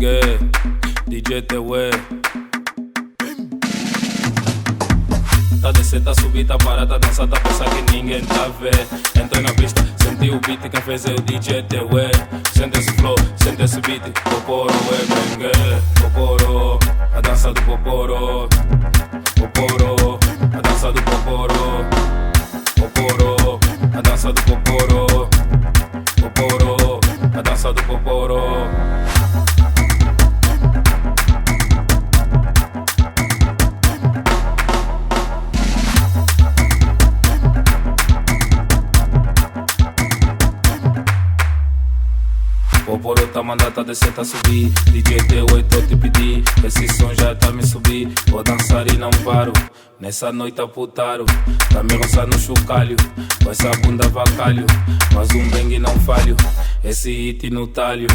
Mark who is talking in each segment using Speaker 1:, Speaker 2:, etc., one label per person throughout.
Speaker 1: Bengue, DJ Tewe. Tá descer, tá subir, tá parar, tá dançar, tá pensar que ninguém tá vendo. Entrei na pista, senti o beat, quem fez é o DJ Tewe. Sente esse flow, sente esse beat, Poporo é Bengue. Poporo, a dança do Poporo. Poporo, a dança do Poporo. Poporo, a dança do Poporo. Poporo, a dança do Poporo. Poporo tá mandando, tá descer, tá subir. DJ T8 eu te pedi, esse som já tá me subir. Vou dançar e não paro, nessa noite a putaro. Tá me roçar no chocalho, com essa bunda vacalho. Mas um bengue não falho, esse hit no talho.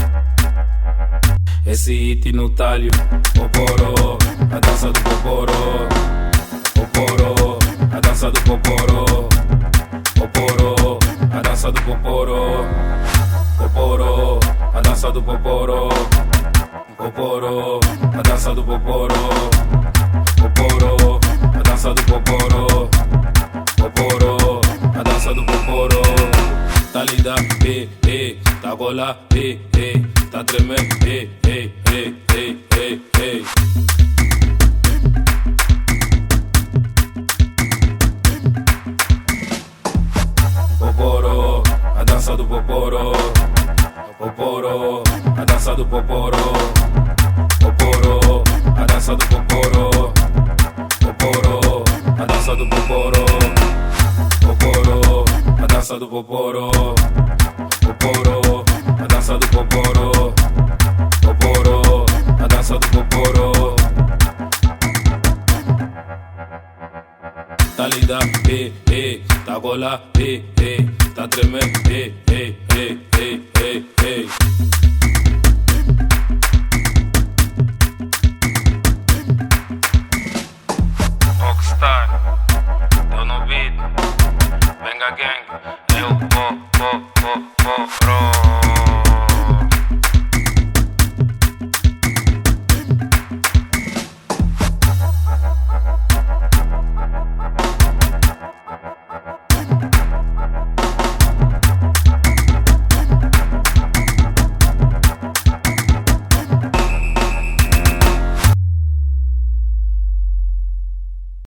Speaker 1: Esse hit no talho. Poporo, a dança do Poporo. Poporo, a dança do Poporo. Poporo, a dança do Poporo. Poporo, a dança do Poporo. Poporo, a dança do Poporo. Poporo, a dança do Poporo. Poporo, a dança do Poporo. Tá linda, tá gola, tá tremendo, Poporo, a dança do Poporo. Poporo, a dança do Poporo. Poporo, a dança do Poporo. Poporo, a dança do Poporo. Poporo, a dança do Poporo. Poporo, a dança do Poporo. Poporo, a dança do Poporo. Tá linda, tá gola, tá tremendo,